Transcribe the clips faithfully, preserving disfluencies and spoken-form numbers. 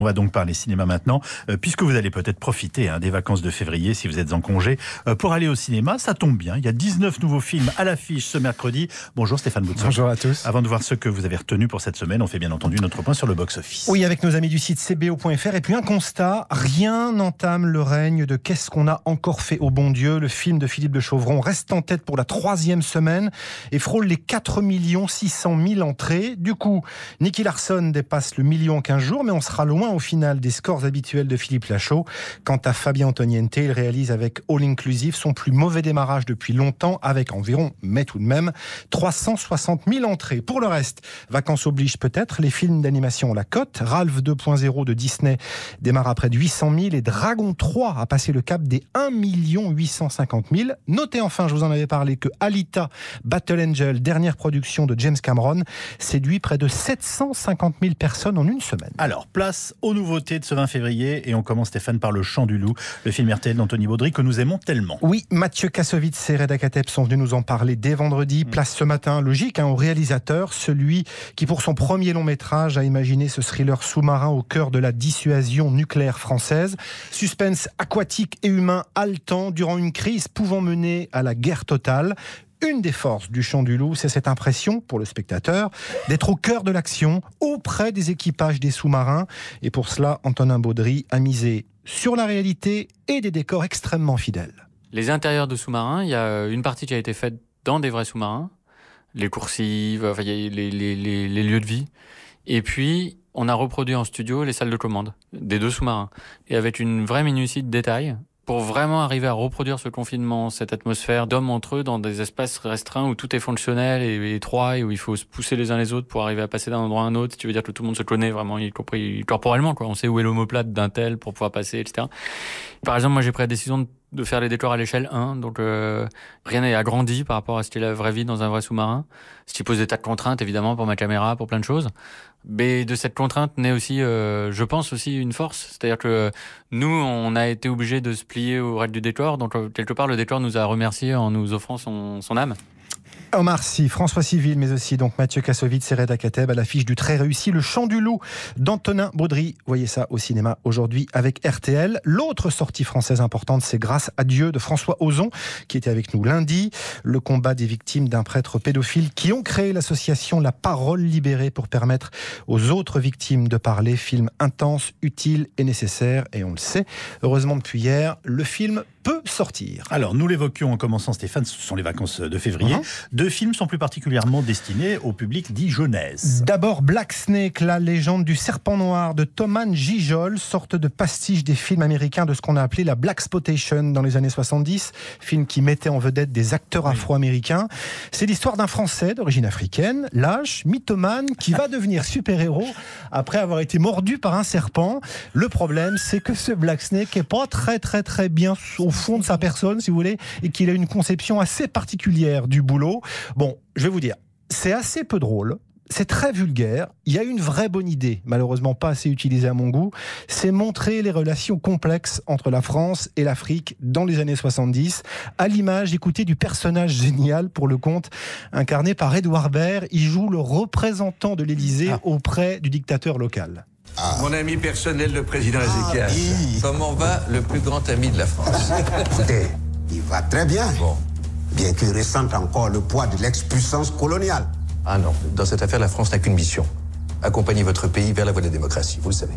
On va donc parler cinéma maintenant, euh, puisque vous allez peut-être profiter hein, des vacances de février si vous êtes en congé euh, pour aller au cinéma. Ça tombe bien, il y a dix-neuf nouveaux films à l'affiche ce mercredi. Bonjour Stéphane Boutson. Bonjour à tous. Avant de voir ce que vous avez retenu pour cette semaine, on fait bien entendu notre point sur le box-office. Oui, avec nos amis du site c b o point f r. Et puis un constat, rien n'entame le règne de Qu'est-ce qu'on a encore fait au bon Dieu. Le film de Philippe de Chauvron reste en tête pour la troisième semaine et frôle les quatre millions six cent mille entrées. Du coup, Nicky Larson dépasse le million en quinze jours, mais on sera loin au final des scores habituels de Philippe Lachaud. Quant à Fabien Antoniente, il réalise avec All Inclusive son plus mauvais démarrage depuis longtemps, avec environ, mais tout de même, trois cent soixante mille entrées. Pour le reste, vacances oblige peut-être, les films d'animation ont la cote. Ralph deux point zéro de Disney démarre à près de huit cent mille et Dragon trois a passé le cap des un million huit cent cinquante mille. Notez enfin, je vous en avais parlé, que Alita Battle Angel, dernière production de James Cameron, séduit près de sept cent cinquante mille personnes en une semaine. Alors, place aux nouveautés de ce vingt février et on commence Stéphane par Le Chant du Loup, le film R T L d'Anthony Baudry que nous aimons tellement. Oui, Mathieu Kassovitz et Reda Kateb sont venus nous en parler dès vendredi. Place ce matin, logique, hein, au réalisateur, celui qui pour son premier long métrage a imaginé ce thriller sous-marin au cœur de la dissuasion nucléaire française. Suspense aquatique et humain haletant durant une crise pouvant mener à la guerre totale. Une des forces du Chant du Loup, c'est cette impression, pour le spectateur, d'être au cœur de l'action, auprès des équipages des sous-marins. Et pour cela, Antonin Baudry a misé sur la réalité et des décors extrêmement fidèles. Les intérieurs de sous-marins, il y a une partie qui a été faite dans des vrais sous-marins, les coursives, enfin, il y a les, les, les, les lieux de vie. Et puis, on a reproduit en studio les salles de commande des deux sous-marins. Et avec une vraie minutie de détails, pour vraiment arriver à reproduire ce confinement, cette atmosphère d'hommes entre eux dans des espaces restreints où tout est fonctionnel et étroit et où il faut se pousser les uns les autres pour arriver à passer d'un endroit à un autre. Tu veux dire que tout le monde se connaît vraiment, y compris corporellement, quoi. On sait où est l'omoplate d'un tel pour pouvoir passer, et cetera. Par exemple, moi j'ai pris la décision de de faire les décors à l'échelle un, donc euh, rien n'est agrandi par rapport à ce qu'est la vraie vie dans un vrai sous-marin, ce qui pose des tas de contraintes évidemment pour ma caméra, pour plein de choses, mais de cette contrainte naît aussi, euh, je pense aussi une force, c'est-à-dire que nous on a été obligés de se plier aux règles du décor, donc quelque part le décor nous a remerciés en nous offrant son, son âme. Omar Sy, François Civil, mais aussi donc Mathieu Kassovitz et Reda Kateb à l'affiche du très réussi Le Chant du Loup d'Antonin Baudry. Voyez ça au cinéma aujourd'hui avec R T L. L'autre sortie française importante, c'est Grâce à Dieu de François Ozon, qui était avec nous lundi. Le combat des victimes d'un prêtre pédophile qui ont créé l'association La Parole Libérée pour permettre aux autres victimes de parler. Film intense, utile et nécessaire. Et on le sait, heureusement depuis hier, le film peut sortir. Alors, nous l'évoquions en commençant, Stéphane, ce sont les vacances de février. Mmh. Deux films sont plus particulièrement destinés au public dit jeunesse. D'abord, Black Snake, la légende du serpent noir de Thomas Gijol, sorte de pastiche des films américains de ce qu'on a appelé la Blaxploitation dans les années soixante-dix, film qui mettait en vedette des acteurs oui. afro-américains. C'est l'histoire d'un Français d'origine africaine, lâche, mythomane, qui va devenir super-héros après avoir été mordu par un serpent. Le problème, c'est que ce Black Snake n'est pas très très très bien au fond de sa personne, si vous voulez, et qu'il a une conception assez particulière du boulot. Bon, je vais vous dire, c'est assez peu drôle, c'est très vulgaire, il y a une vraie bonne idée, malheureusement pas assez utilisée à mon goût, c'est montrer les relations complexes entre la France et l'Afrique dans les années soixante-dix, à l'image, écoutez, du personnage génial pour le compte, incarné par Edouard Baird. Il joue le représentant de l'Élysée ah. auprès du dictateur local. Ah. Mon ami personnel, le président Ézéchias. Ah, oui. Comment va le plus grand ami de la France? Écoutez, il va très bien. Bon. Bien qu'il ressente encore le poids de l'ex-puissance coloniale. Ah non, dans cette affaire, la France n'a qu'une mission. Accompagner votre pays vers la voie de la démocratie, vous le savez.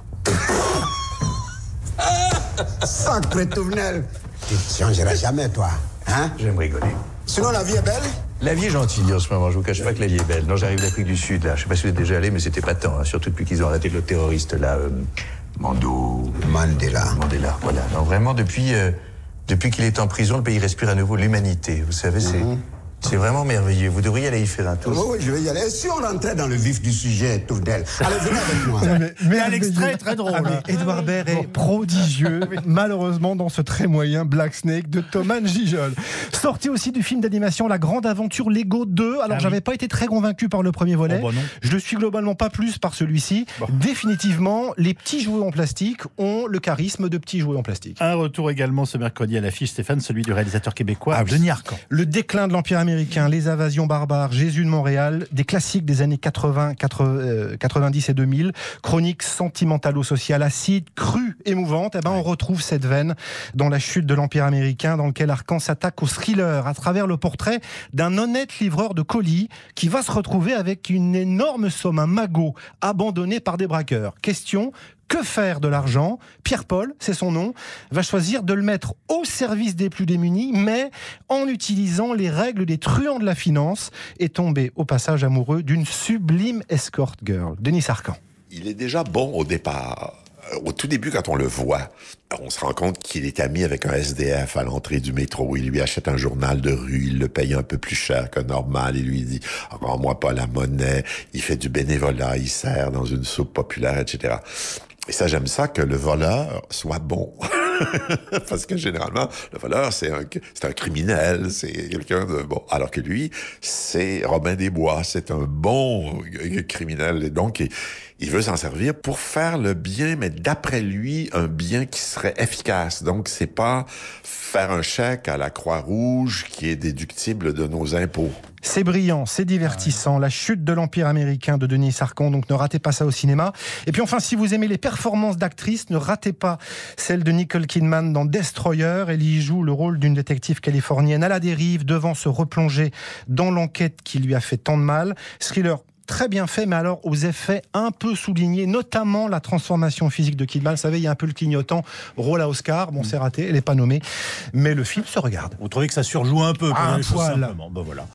Sacré Touvenel. Tu ne changeras jamais, toi. Hein? J'aime rigoler. Sinon, la vie est belle? La vie est gentille en ce moment, je vous cache pas que la vie est belle. Non, j'arrive d'Afrique du Sud, là. Je sais pas si vous êtes déjà allé, mais c'était pas tant. Hein. Surtout depuis qu'ils ont arrêté le terroriste, là. Euh, Mando... Mandela. Mandela, voilà. Non, vraiment, depuis... Euh, Depuis qu'il est en prison, le pays respire à nouveau l'humanité. Vous savez, c'est, mmh. c'est vraiment merveilleux. Vous devriez aller y faire un tour. Oh oui, je vais y aller. Si on rentrait dans le vif du sujet, Tourdel, allez, venez avec moi. Mais, mais à l'extrait, très drôle. Ah, mais Edouard Baird est prodigieux, malheureusement, dans ce très moyen Black Snake de Thomas Gijol. Sorti aussi du film d'animation La Grande Aventure Lego deux. Alors, ah, j'avais oui. pas été très convaincu par le premier volet. Oh, bah non. Je le suis globalement pas plus par celui-ci. Bon. Définitivement, les petits jouets en plastique ont le charisme de petits jouets en plastique. Un retour également ce mercredi à l'affiche, Stéphane, celui du réalisateur québécois ah, Denis Arcand. Le déclin de l'Empire américain américain, Les Invasions barbares, Jésus de Montréal, des classiques des années quatre-vingts, quatre-vingt-dix et deux mille, chronique sentimentalo-sociale acide, crue, émouvante. Eh ben, on retrouve cette veine dans La chute de l'Empire américain, dans lequel Arcand s'attaque au thriller à travers le portrait d'un honnête livreur de colis qui va se retrouver avec une énorme somme, un magot abandonné par des braqueurs. Question: que faire de l'argent? Pierre-Paul, c'est son nom, va choisir de le mettre au service des plus démunis, mais en utilisant les règles des truands de la finance, et tomber au passage amoureux d'une sublime escort girl. Denis Arcand. Il est déjà bon au départ. Au tout début, quand on le voit, on se rend compte qu'il est ami avec un S D F à l'entrée du métro. Il lui achète un journal de rue, il le paye un peu plus cher que normal. Il lui dit « Rends-moi pas la monnaie ». Il fait du bénévolat, il sert dans une soupe populaire, et cetera. Et ça, j'aime ça que le voleur soit bon. Parce que généralement, le voleur, c'est un, c'est un criminel, c'est quelqu'un de bon. Alors que lui, c'est Robin des Bois, c'est un bon criminel. Et donc, il, il veut s'en servir pour faire le bien, mais d'après lui, un bien qui serait efficace. Donc, c'est pas faire un chèque à la Croix-Rouge qui est déductible de nos impôts. C'est brillant, c'est divertissant. La chute de l'Empire américain de Denis Arcand, donc ne ratez pas ça au cinéma. Et puis enfin, si vous aimez les performances d'actrices, ne ratez pas celle de Nicole Kidman dans Destroyer. Elle y joue le rôle d'une détective californienne à la dérive, devant se replonger dans l'enquête qui lui a fait tant de mal. Thriller très bien fait, mais alors aux effets un peu soulignés, notamment la transformation physique de Kidman. Vous savez, il y a un peu le clignotant, rôle à Oscar. Bon, c'est raté, elle n'est pas nommée, mais le film se regarde. Vous trouvez que ça surjoue un peu? Ah, un les choses poil. simplement. Ben voilà.